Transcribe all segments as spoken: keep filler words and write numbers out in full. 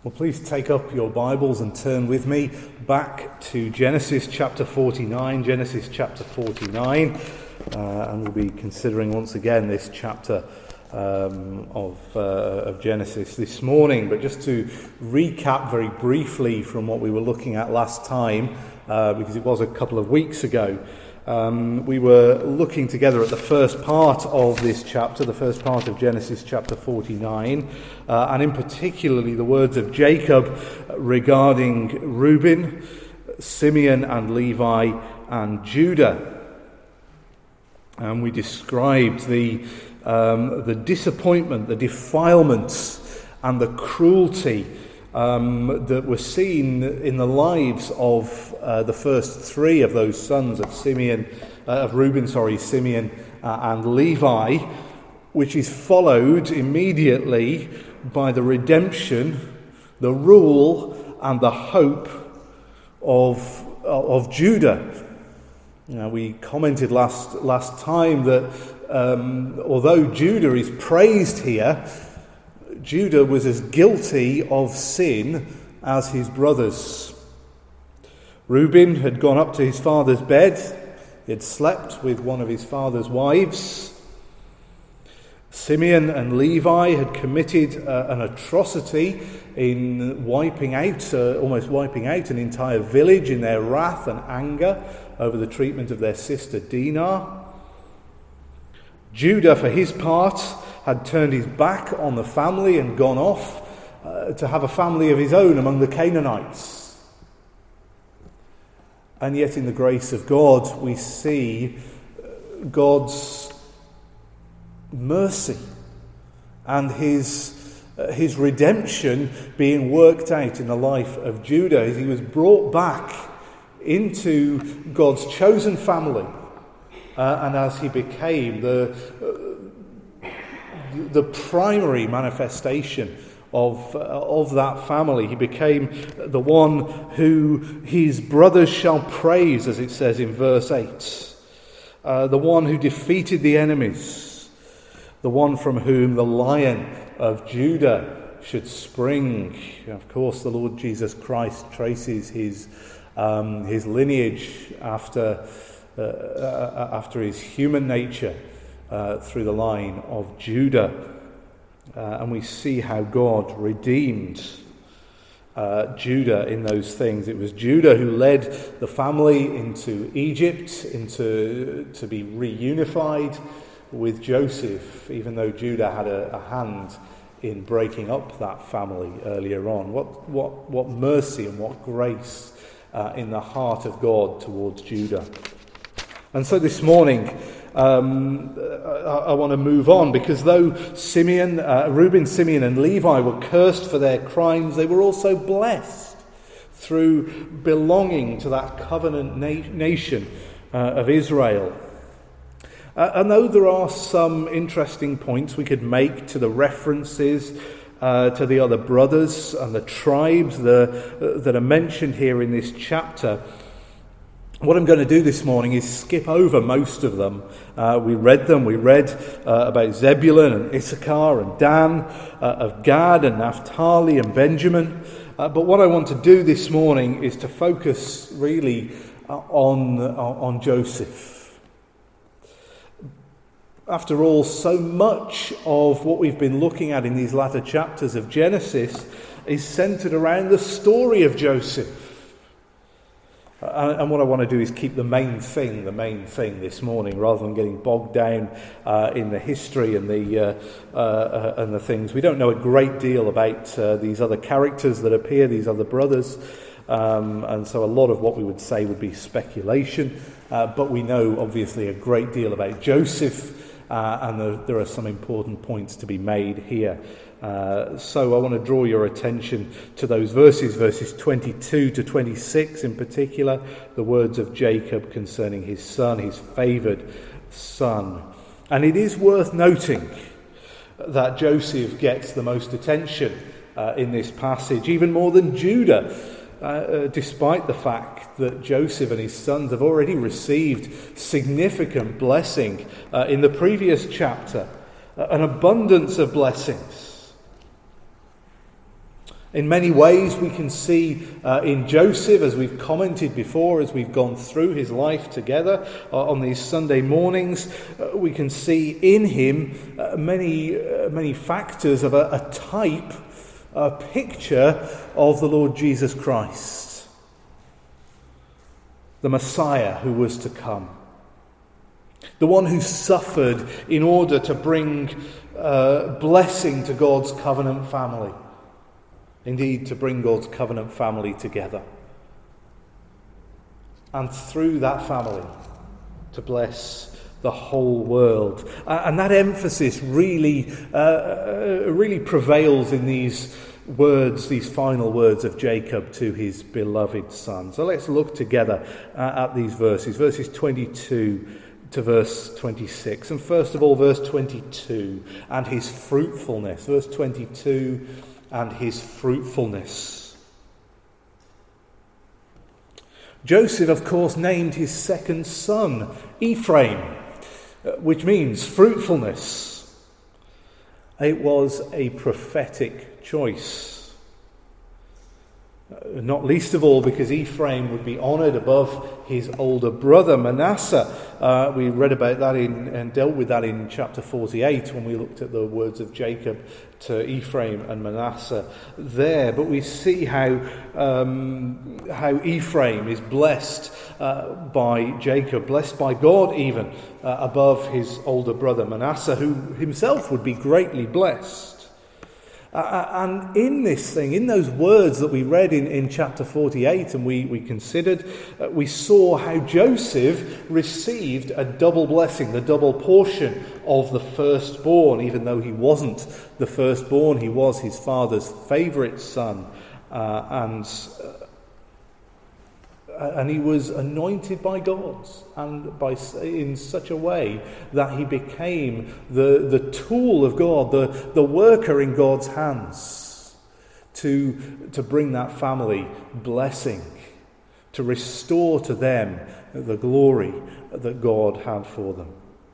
Well, please take up your Bibles and turn with me back to Genesis chapter forty-nine. Genesis chapter forty-nine, uh, and we'll be considering once again this chapter um, of, uh, of Genesis this morning. But just to recap very briefly from what we were looking at last time, uh, because it was a couple of weeks ago, um, we were looking together at the first part of this chapter, the first part of Genesis chapter forty-nine, uh, and in particularly the words of Jacob regarding Reuben, Simeon and Levi and Judah. And we described the um, the disappointment, the defilements and the cruelty um, that were seen in the lives of uh, the first three of those sons of Simeon, uh, of Reuben, sorry, Simeon uh, and Levi, which is followed immediately by the redemption, the rule and the hope of of Judah. You know, we commented last last time that um, although Judah is praised here, Judah was as guilty of sin as his brothers. Reuben had gone up to his father's bed. He had slept with one of his father's wives. Simeon and Levi had committed uh, an atrocity in wiping out, uh, almost wiping out an entire village in their wrath and anger over the treatment of their sister Dinah. Judah, for his part, had turned his back on the family and gone off uh, to have a family of his own among the Canaanites. And yet in the grace of God we see God's mercy and his uh, his redemption being worked out in the life of Judah as he was brought back into God's chosen family, uh, and as he became the uh, the primary manifestation of uh, of that family. He became the one who his brothers shall praise, as it says in verse eight, uh, the one who defeated the enemies, the one from whom the Lion of Judah should spring. Of course, the Lord Jesus Christ traces his um, his lineage after uh, uh, after his human nature uh, through the line of Judah, uh, and we see how God redeemed uh, Judah in those things. It was Judah who led the family into Egypt, into to be reunified with Joseph, even though Judah had a, a hand in breaking up that family earlier on. What what what mercy and what grace uh, in the heart of God towards Judah. And so this morning um, I, I want to move on, because though Simeon, uh, Reuben, Simeon and Levi were cursed for their crimes, they were also blessed through belonging to that covenant na- nation uh, of Israel. Uh, and though there are some interesting points we could make to the references uh, to the other brothers and the tribes the, uh, that are mentioned here in this chapter, what I'm going to do this morning is skip over most of them. Uh, we read them. We read uh, about Zebulun and Issachar and Dan, uh, of Gad and Naphtali and Benjamin. Uh, but what I want to do this morning is to focus really uh, on, uh, on Joseph. After all, so much of what we've been looking at in these latter chapters of Genesis is centered around the story of Joseph. Uh, and what I want to do is keep the main thing, the main thing this morning, rather than getting bogged down uh, in the history and the uh, uh, uh, and the things. We don't know a great deal about uh, these other characters that appear, these other brothers, um, and so a lot of what we would say would be speculation. Uh, but we know, obviously, a great deal about Joseph. Uh, and the, there are some important points to be made here. Uh, so I want to draw your attention to those verses, verses twenty-two to twenty-six in particular, the words of Jacob concerning his son, his favoured son. And it is worth noting that Joseph gets the most attention uh, in this passage, even more than Judah, uh, uh, despite the fact that Joseph and his sons have already received significant blessing uh, in the previous chapter, uh, an abundance of blessings. In many ways we can see uh, in Joseph, as we've commented before, as we've gone through his life together uh, on these Sunday mornings, uh, we can see in him uh, many, uh, many factors of a, a type, a picture of the Lord Jesus Christ, the Messiah who was to come, the one who suffered in order to bring uh, blessing to God's covenant family. Indeed, to bring God's covenant family together. And through that family, to bless the whole world. And that emphasis really, uh, really prevails in these words, these final words of Jacob to his beloved son. So let's look together at these verses, verses twenty-two to verse twenty-six. And first of all, verse twenty-two, and his fruitfulness. Verse twenty-two, and his fruitfulness. Joseph, of course, named his second son Ephraim, which means fruitfulness. It was a prophetic choice. Not least of all because Ephraim would be honoured above his older brother Manasseh. Uh, we read about that in, and dealt with that in chapter forty-eight when we looked at the words of Jacob to Ephraim and Manasseh there. But we see how um, how Ephraim is blessed uh, by Jacob, blessed by God even, uh, above his older brother Manasseh, who himself would be greatly blessed. Uh, and in this thing, in those words that we read in, in chapter forty-eight and we, we considered, uh, we saw how Joseph received a double blessing, the double portion of the firstborn. Even though he wasn't the firstborn, he was his father's favourite son. Uh, and uh, and he was anointed by God, and by in such a way that he became the, the tool of God, the, the worker in God's hands to, to bring that family blessing, to restore to them the glory that God had for them.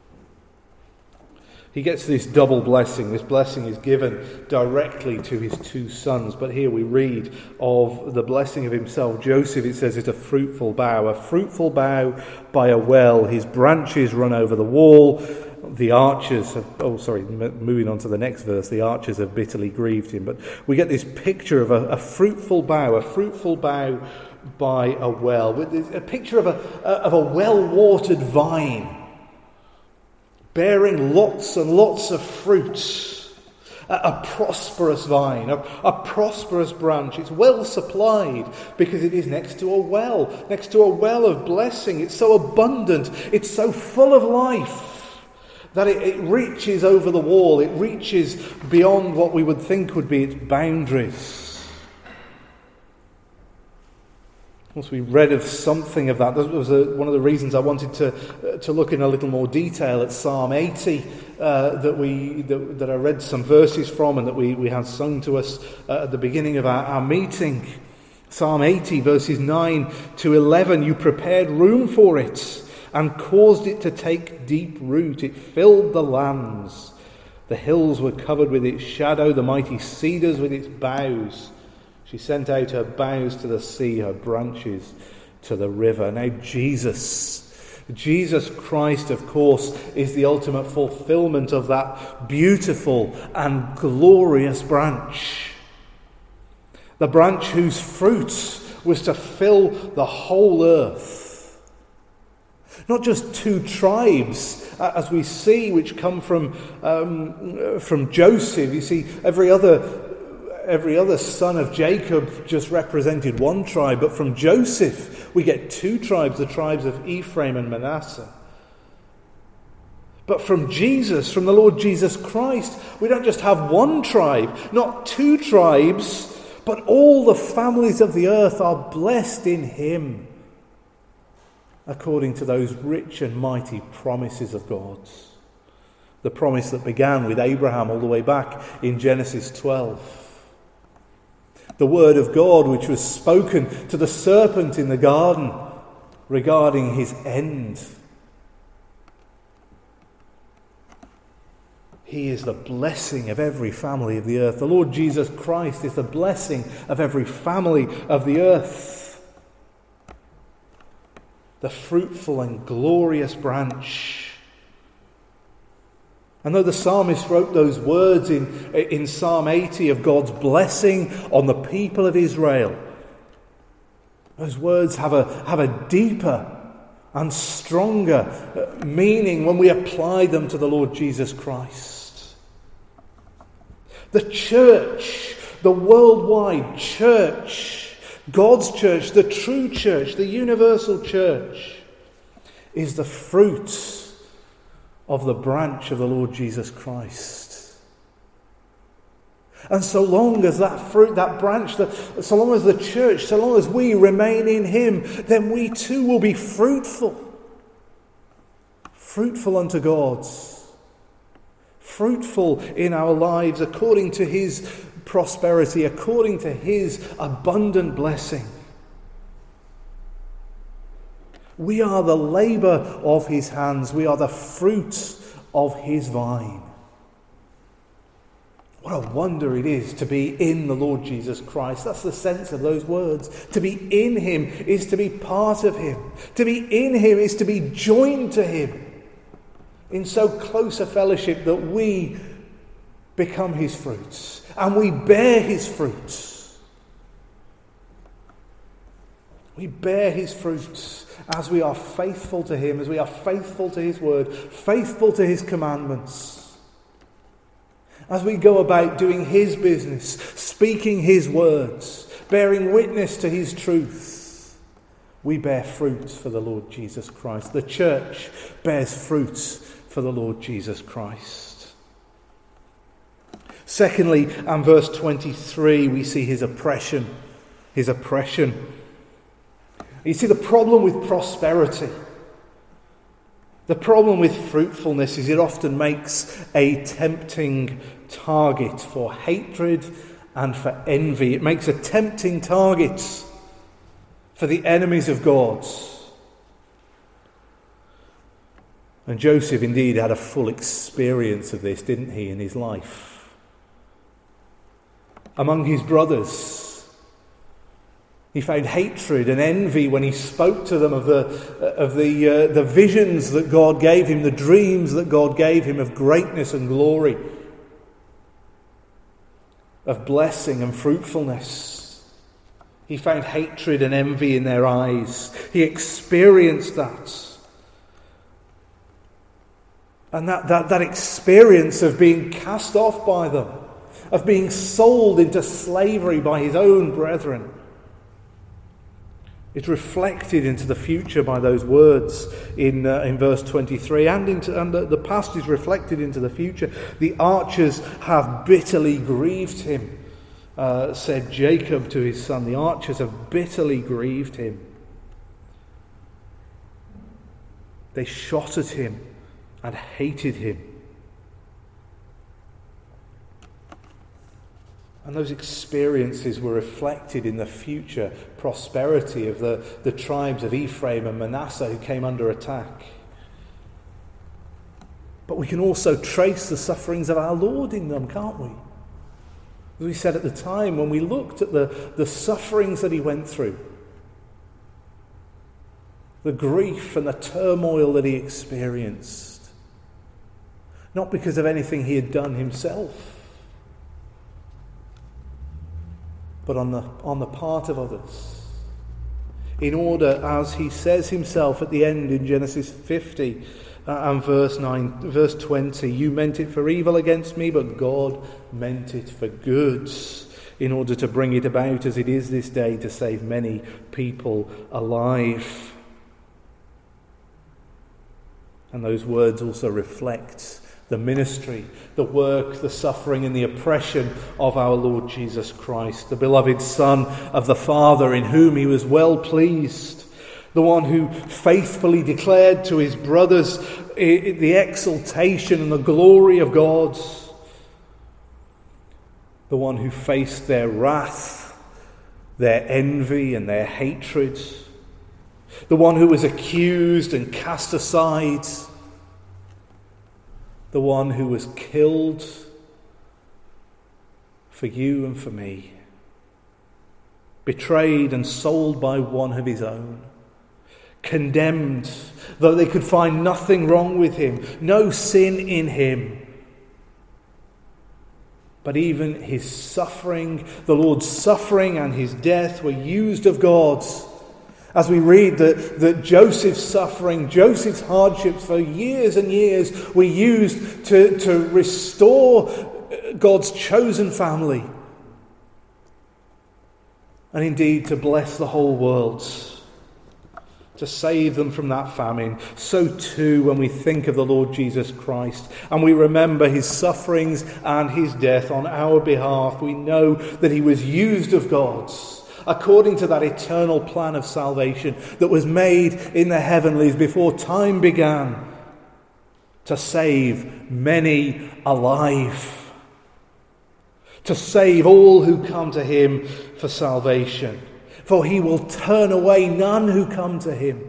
He gets this double blessing. This blessing is given directly to his two sons. But here we read of the blessing of himself. Joseph, it says, is a fruitful bough. A fruitful bough by a well. His branches run over the wall. The archers have... Oh, sorry, moving on to the next verse. The archers have bitterly grieved him. But we get this picture of a, a fruitful bough. A fruitful bough by a well. With a picture of a, of a well-watered vine, bearing lots and lots of fruit, a, a prosperous vine, a, a prosperous branch. It's well supplied because it is next to a well, next to a well of blessing. It's so abundant, it's so full of life that it, it reaches over the wall, it reaches beyond what we would think would be its boundaries. Once we read of something of that, that was a, one of the reasons I wanted to uh, to look in a little more detail at Psalm eighty, uh, that we that, that I read some verses from and that we, we had sung to us uh, at the beginning of our, our meeting. Psalm eighty, verses nine to eleven, you prepared room for it and caused it to take deep root. It filled the lands. The hills were covered with its shadow, the mighty cedars with its boughs. She sent out her boughs to the sea, her branches to the river. Now Jesus, Jesus Christ, of course, is the ultimate fulfillment of that beautiful and glorious branch. The branch whose fruit was to fill the whole earth. Not just two tribes, as we see, which come from, um, from Joseph. You see, every other... Every other son of Jacob just represented one tribe, but from Joseph we get two tribes, the tribes of Ephraim and Manasseh. But from Jesus, from the Lord Jesus Christ, we don't just have one tribe, not two tribes, but all the families of the earth are blessed in him, according to those rich and mighty promises of God. The promise that began with Abraham all the way back in Genesis twelve. The word of God which was spoken to the serpent in the garden regarding his end. He is the blessing of every family of the earth. The Lord Jesus Christ is the blessing of every family of the earth. The fruitful and glorious branch. And though the psalmist wrote those words in, in Psalm eighty of God's blessing on the people of Israel, those words have a, have a deeper and stronger meaning when we apply them to the Lord Jesus Christ. The church, the worldwide church, God's church, the true church, the universal church, is the fruit of the branch of the Lord Jesus Christ. And so long as that fruit, that branch, the, so long as the church, so long as we remain in him, then we too will be fruitful. Fruitful unto God. Fruitful in our lives according to his prosperity, according to his abundant blessing. We are the labour of his hands. We are the fruit of his vine. What a wonder it is to be in the Lord Jesus Christ. That's the sense of those words. To be in him is to be part of him. To be in him is to be joined to him in so close a fellowship that we become his fruits and we bear his fruits. We bear his fruits as we are faithful to him, as we are faithful to his word, faithful to his commandments. As we go about doing his business, speaking his words, bearing witness to his truth, we bear fruit for the Lord Jesus Christ. The church bears fruit for the Lord Jesus Christ. Secondly, and verse twenty-three, we see his oppression. His oppression. You see, the problem with prosperity, the problem with fruitfulness is it often makes a tempting target for hatred and for envy. It makes a tempting target for the enemies of God. And Joseph indeed had a full experience of this, didn't he, in his life? Among his brothers, he found hatred and envy when he spoke to them of the of the uh, the visions that God gave him, the dreams that God gave him of greatness and glory, of blessing and fruitfulness. He found hatred and envy in their eyes. He experienced that. And that, that, that experience of being cast off by them, of being sold into slavery by his own brethren, it's reflected into the future by those words in uh, in verse twenty-three, and into and the, the past is reflected into the future. The archers have bitterly grieved him, uh, said Jacob to his son. The archers have bitterly grieved him. They shot at him and hated him. And those experiences were reflected in the future prosperity of the, the tribes of Ephraim and Manasseh who came under attack. But we can also trace the sufferings of our Lord in them, can't we? As we said at the time, when we looked at the, the sufferings that he went through, the grief and the turmoil that he experienced, not because of anything he had done himself, but on the on the part of others, in order, as he says himself at the end in Genesis fifty uh, and verse nine, verse twenty, you meant it for evil against me, but God meant it for good, in order to bring it about as it is this day, to save many people alive. And those words also reflect the ministry, the work, the suffering and the oppression of our Lord Jesus Christ, the beloved Son of the Father, in whom he was well pleased, the one who faithfully declared to his brothers the exaltation and the glory of God, the one who faced their wrath, their envy and their hatred, the one who was accused and cast aside, the one who was killed for you and for me, betrayed and sold by one of his own, condemned, though they could find nothing wrong with him, no sin in him. But even his suffering, the Lord's suffering and his death were used of God. As we read that, that Joseph's suffering, Joseph's hardships for years and years were used to, to restore God's chosen family. And indeed to bless the whole world, to save them from that famine. So too when we think of the Lord Jesus Christ and we remember his sufferings and his death on our behalf, we know that he was used of God according to that eternal plan of salvation that was made in the heavenlies before time began, to save many alive, to save all who come to him for salvation. For he will turn away none who come to him.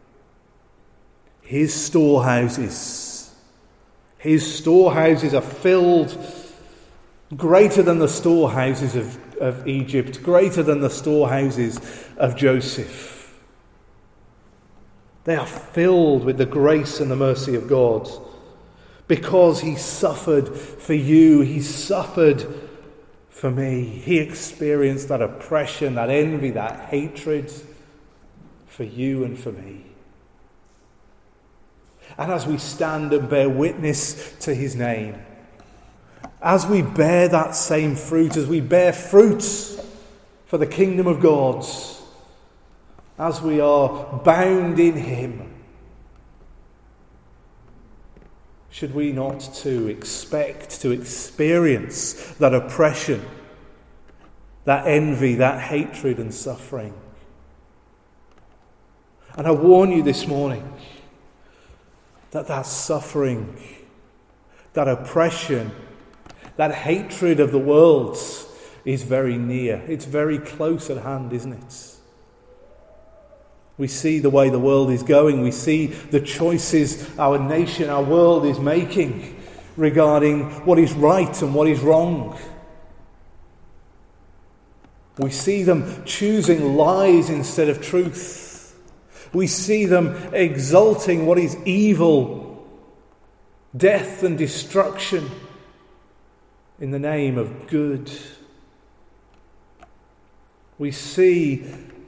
His storehouses, his storehouses are filled greater than the storehouses of, of Egypt, greater than the storehouses of Joseph. They are filled with the grace and the mercy of God because he suffered for you, he suffered for me. He experienced that oppression, that envy, that hatred for you and for me. And as we stand and bear witness to his name, as we bear that same fruit, as we bear fruits for the kingdom of God, as we are bound in him, should we not too expect to experience that oppression, that envy, that hatred and suffering? And I warn you this morning that that suffering, that oppression, that hatred of the world is very near. It's very close at hand, isn't it? We see the way the world is going. We see the choices our nation, our world is making regarding what is right and what is wrong. We see them choosing lies instead of truth. We see them exalting what is evil, death and destruction in the name of good. We see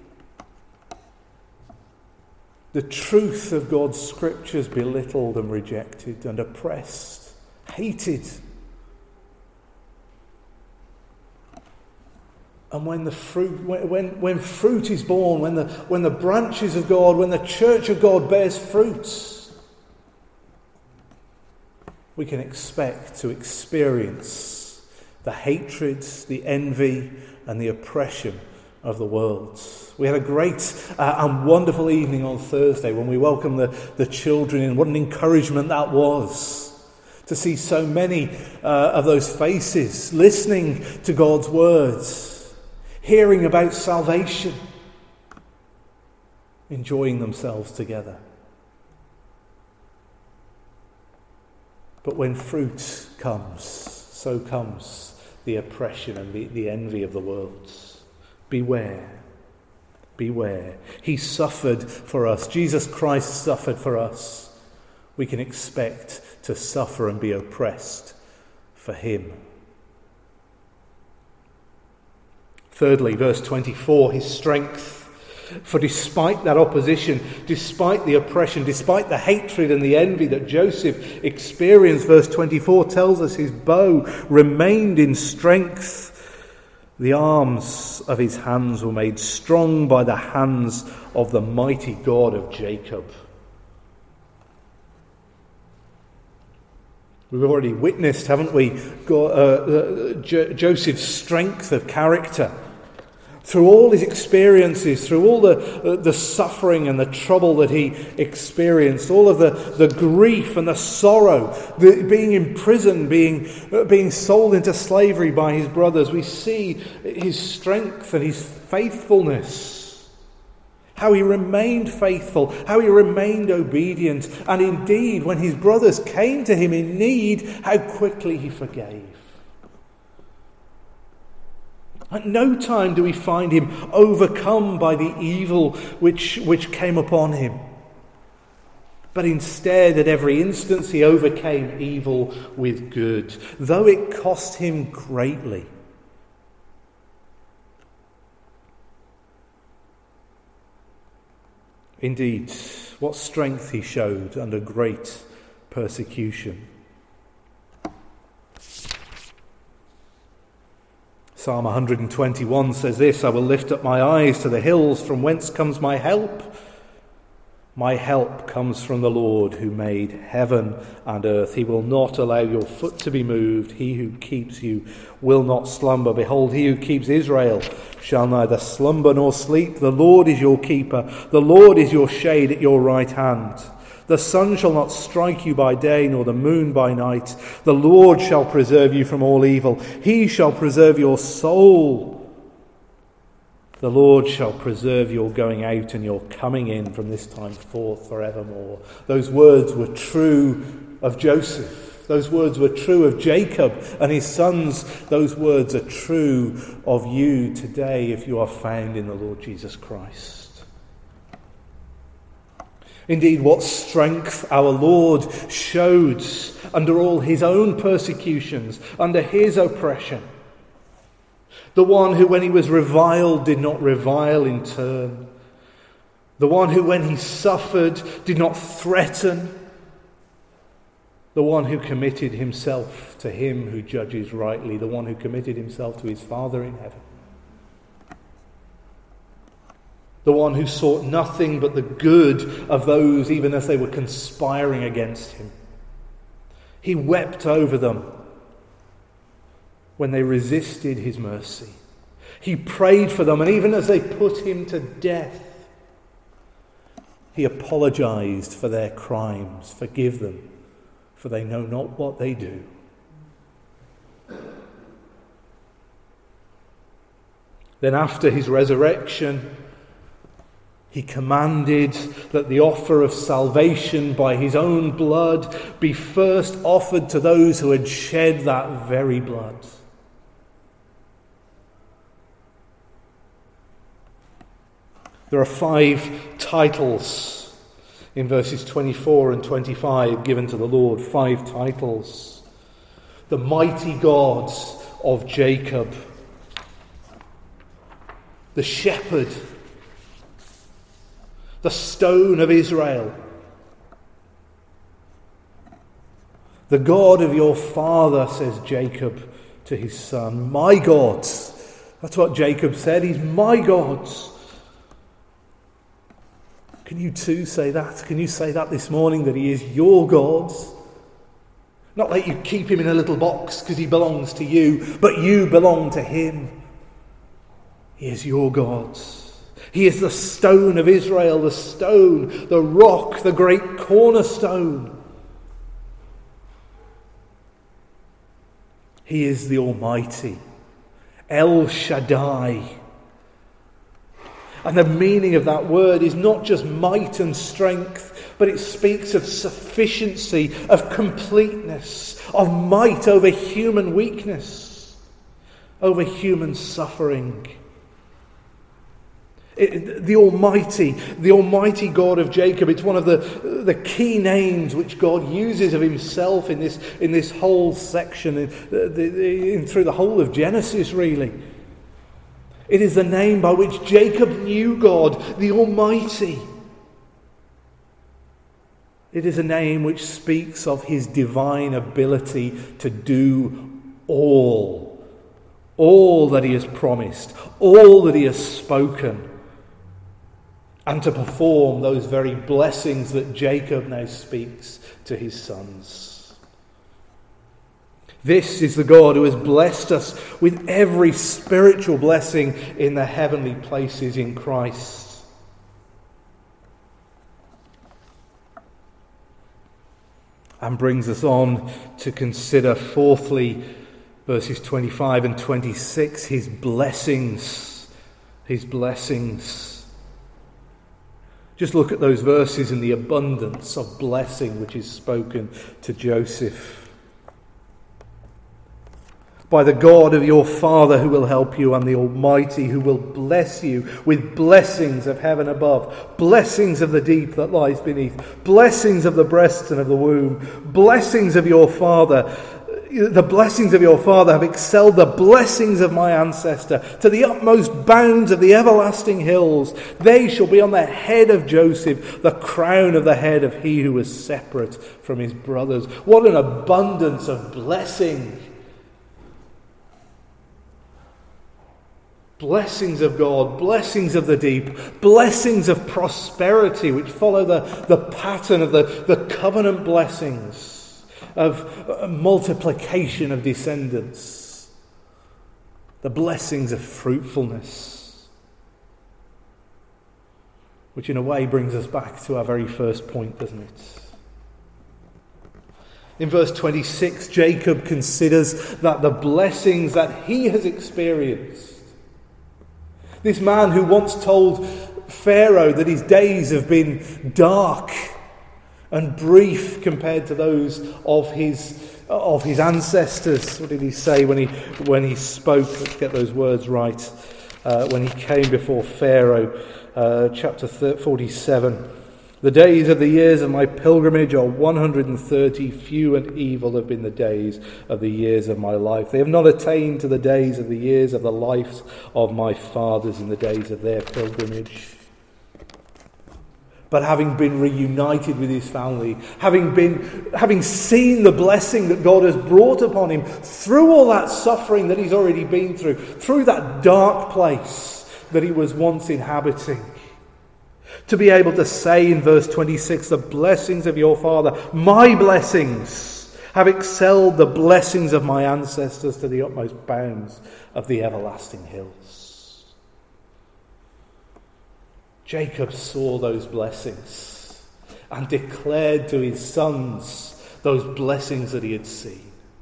the truth of God's scriptures belittled and rejected and oppressed, hated. And when the fruit, when, when fruit is born, when the, when the branches of God, when the church of God bears fruits, we can expect to experience the hatred, the envy, and the oppression of the world. We had a great uh, and wonderful evening on Thursday when we welcomed the, the children in. What an encouragement that was to see so many uh, of those faces listening to God's words, hearing about salvation, enjoying themselves together. But when fruit comes, so comes the oppression and the, the envy of the world. Beware. Beware. He suffered for us. Jesus Christ suffered for us. We can expect to suffer and be oppressed for him. Thirdly, verse twenty-four, his strength. For despite that opposition, despite the oppression, despite the hatred and the envy that Joseph experienced, verse twenty-four tells us his bow remained in strength. The arms of his hands were made strong by the hands of the mighty God of Jacob. We've already witnessed, haven't we, God, uh, uh, Jo- Joseph's strength of character. Through all his experiences, through all the, uh, the suffering and the trouble that he experienced, all of the, the grief and the sorrow, the, being imprisoned, being, uh, being sold into slavery by his brothers, we see his strength and his faithfulness. how he remained faithful, how he remained obedient, and indeed, when his brothers came to him in need, how quickly he forgave. At no time do we find him overcome by the evil which, which came upon him. But instead, at every instance, he overcame evil with good, though it cost him greatly. Indeed, what strength he showed under great persecution. Psalm one twenty-one says this, I will lift up my eyes to the hills, from whence comes my help? My help comes from the Lord who made heaven and earth. He will not allow your foot to be moved. He who keeps you will not slumber. Behold, he who keeps Israel shall neither slumber nor sleep. The Lord is your keeper. The Lord is your shade at your right hand. The sun shall not strike you by day, nor the moon by night. The Lord shall preserve you from all evil. He shall preserve your soul. The Lord shall preserve your going out and your coming in from this time forth forevermore. Those words were true of Joseph. Those words were true of Jacob and his sons. Those words are true of you today if you are found in the Lord Jesus Christ. Indeed, what strength our Lord showed under all his own persecutions, under his oppression. The one who, when he was reviled, did not revile in turn. The one who, when he suffered, did not threaten. The one who committed himself to him who judges rightly. The one who committed himself to his Father in heaven. The one who sought nothing but the good of those even as they were conspiring against him. He wept over them when they resisted his mercy. He prayed for them, and even as they put him to death, he apologized for their crimes. Forgive them, for they know not what they do. Then after his resurrection, he commanded that the offer of salvation by his own blood be first offered to those who had shed that very blood. There are five titles in verses twenty-four and twenty-five given to the Lord. Five titles. The mighty God of Jacob. The shepherd. The stone of Israel. The God of your father, says Jacob to his son. My God. That's what Jacob said. He's my God. Can you too say that? Can you say that this morning, that he is your God? Not that you keep him in a little box because he belongs to you, but you belong to him. He is your God. He is the stone of Israel, the stone, the rock, the great cornerstone. He is the Almighty, El Shaddai. And the meaning of that word is not just might and strength, but it speaks of sufficiency, of completeness, of might over human weakness, over human suffering. It, the Almighty, the Almighty God of Jacob, it's one of the, the key names which God uses of himself in this, in this whole section, in, in, through the whole of Genesis, really. It is the name by which Jacob knew God, the Almighty. It is a name which speaks of his divine ability to do all, all that he has promised, all that he has spoken, and to perform those very blessings that Jacob now speaks to his sons. This is the God who has blessed us with every spiritual blessing in the heavenly places in Christ. And brings us on to consider, fourthly, verses twenty-five and twenty-six, his blessings. His blessings. Just look at those verses in the abundance of blessing which is spoken to Joseph. By the God of your father who will help you, and the Almighty who will bless you with blessings of heaven above, blessings of the deep that lies beneath, blessings of the breast and of the womb, blessings of your father. The blessings of your father have excelled the blessings of my ancestor to the utmost bounds of the everlasting hills. They shall be on the head of Joseph, the crown of the head of he who was separate from his brothers. What an abundance of blessing! Blessings of God, blessings of the deep, blessings of prosperity which follow the, the pattern of the, the covenant blessings of multiplication of descendants, the blessings of fruitfulness, which in a way brings us back to our very first point, doesn't it? In verse twenty-six, Jacob considers that the blessings that he has experienced, this man who once told Pharaoh that his days have been dark and brief compared to those of his of his ancestors. What did he say when he when he spoke? Let's get those words right. Uh, when he came before Pharaoh, uh, chapter forty-seven. The days of the years of my pilgrimage are one hundred thirty. Few and evil have been the days of the years of my life. They have not attained to the days of the years of the lives of my fathers in the days of their pilgrimage. But having been reunited with his family, having been, having seen the blessing that God has brought upon him through all that suffering that he's already been through, through that dark place that he was once inhabiting, to be able to say in verse twenty-six, the blessings of your father, my blessings, have excelled the blessings of my ancestors to the utmost bounds of the everlasting hills. Jacob saw those blessings and declared to his sons those blessings that he had seen.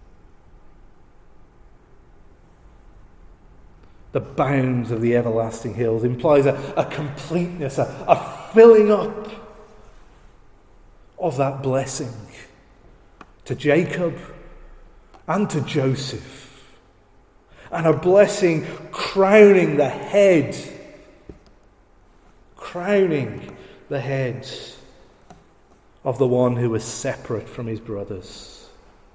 The bounds of the everlasting hills implies a, a completeness, a, a filling up of that blessing to Jacob and to Joseph. And a blessing crowning the head, crowning the head of the one who was separate from his brothers.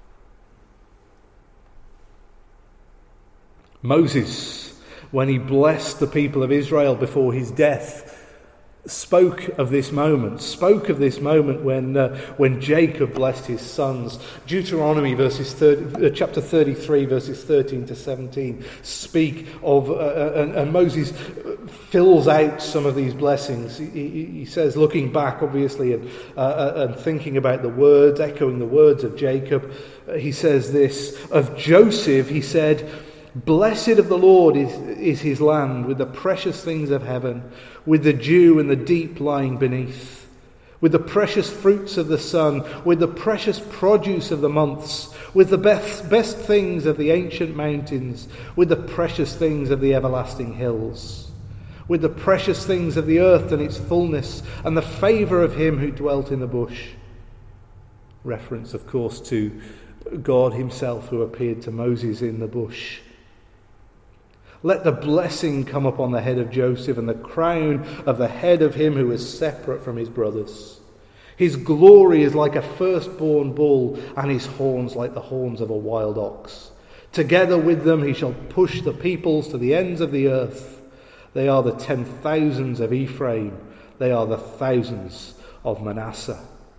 Moses, when he blessed the people of Israel before his death, spoke of this moment, spoke of this moment when uh, when Jacob blessed his sons. Deuteronomy verses thirty, uh, chapter thirty-three, verses thirteen to seventeen, speak of, uh, and, and Moses fills out some of these blessings. He, he, he says, looking back, obviously, and, uh, and thinking about the words, echoing the words of Jacob, uh, he says this, of Joseph, he said, blessed of the Lord is, is his land, with the precious things of heaven, with the dew and the deep lying beneath, with the precious fruits of the sun, with the precious produce of the months, with the best, best things of the ancient mountains, with the precious things of the everlasting hills, with the precious things of the earth and its fullness, and the favour of him who dwelt in the bush. Reference, of course, to God himself who appeared to Moses in the bush. Let the blessing come upon the head of Joseph and the crown of the head of him who is separate from his brothers. His glory is like a firstborn bull, and his horns like the horns of a wild ox. Together with them he shall push the peoples to the ends of the earth. They are the ten thousands of Ephraim. They are the thousands of Manasseh.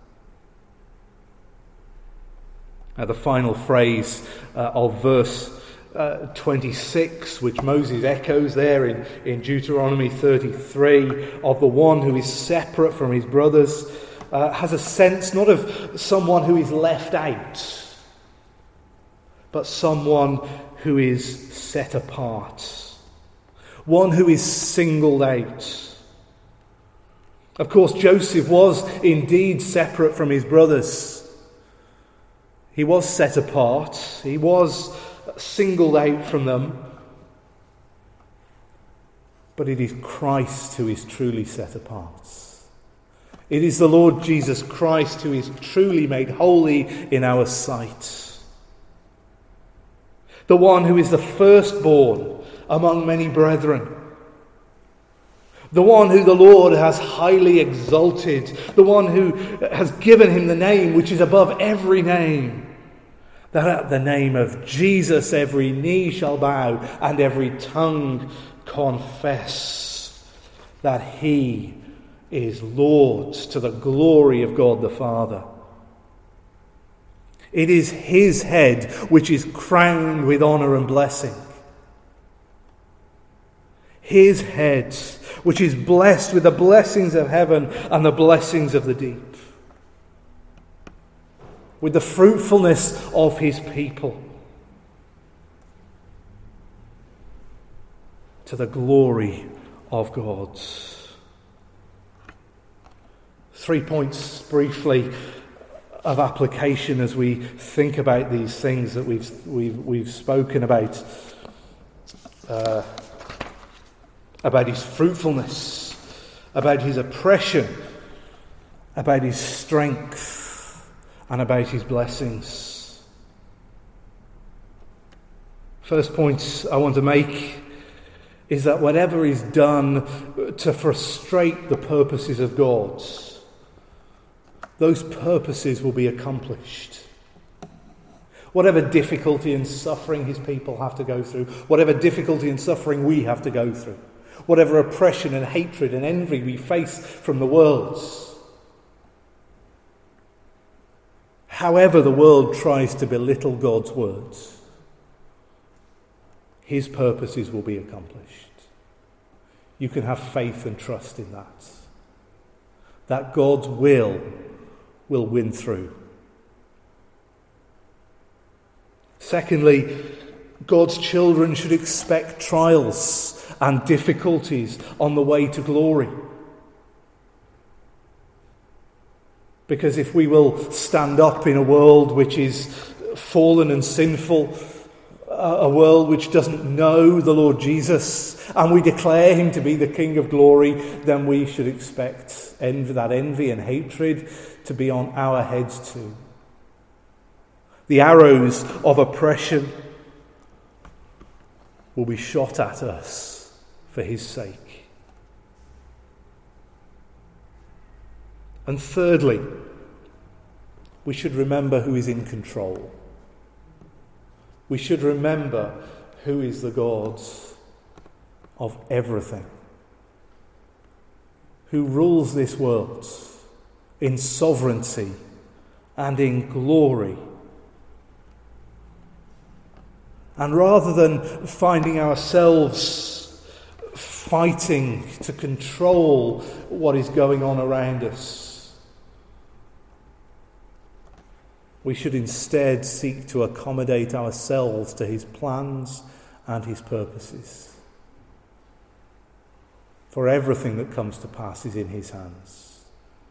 Now the final phrase uh, of verse Uh, twenty-six, which Moses echoes there in, in Deuteronomy thirty-three, of the one who is separate from his brothers, uh, has a sense not of someone who is left out, but someone who is set apart, one who is singled out. Of course, Joseph was indeed separate from his brothers. He was set apart. He was singled out from them, but it is Christ who is truly set apart. It is the Lord Jesus Christ who is truly made holy in our sight. The one who is the firstborn among many brethren. The one who the Lord has highly exalted. The one who has given him the name which is above every name. That at the name of Jesus every knee shall bow and every tongue confess that he is Lord, to the glory of God the Father. It is his head which is crowned with honour and blessing. His head which is blessed with the blessings of heaven and the blessings of the deep. With the fruitfulness of his people. To the glory of God. Three points briefly of application as we think about these things that we've we've, we've spoken about. Uh, about his fruitfulness, about his oppression, about his strength, and about his blessings. First point I want to make is that whatever is done to frustrate the purposes of God, those purposes will be accomplished. Whatever difficulty and suffering his people have to go through, whatever difficulty and suffering we have to go through, whatever oppression and hatred and envy we face from the world, however the world tries to belittle God's words, his purposes will be accomplished. You can have faith and trust in that. That God's will will win through. Secondly, God's children should expect trials and difficulties on the way to glory. Because if we will stand up in a world which is fallen and sinful, a world which doesn't know the Lord Jesus, and we declare him to be the King of glory, then we should expect envy, that envy and hatred to be on our heads too. The arrows of oppression will be shot at us for his sake. And thirdly, we should remember who is in control. We should remember who is the God of everything, who rules this world in sovereignty and in glory. And rather than finding ourselves fighting to control what is going on around us, we should instead seek to accommodate ourselves to his plans and his purposes. For everything that comes to pass is in his hands.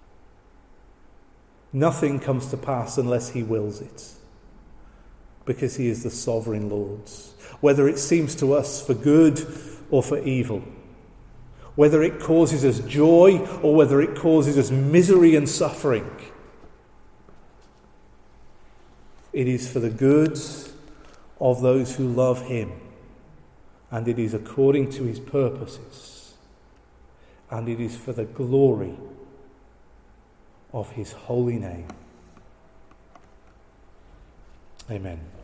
Nothing comes to pass unless he wills it, because he is the sovereign Lord. Whether it seems to us for good or for evil, whether it causes us joy or whether it causes us misery and suffering, it is for the good of those who love him, and it is according to his purposes, and it is for the glory of his holy name. Amen.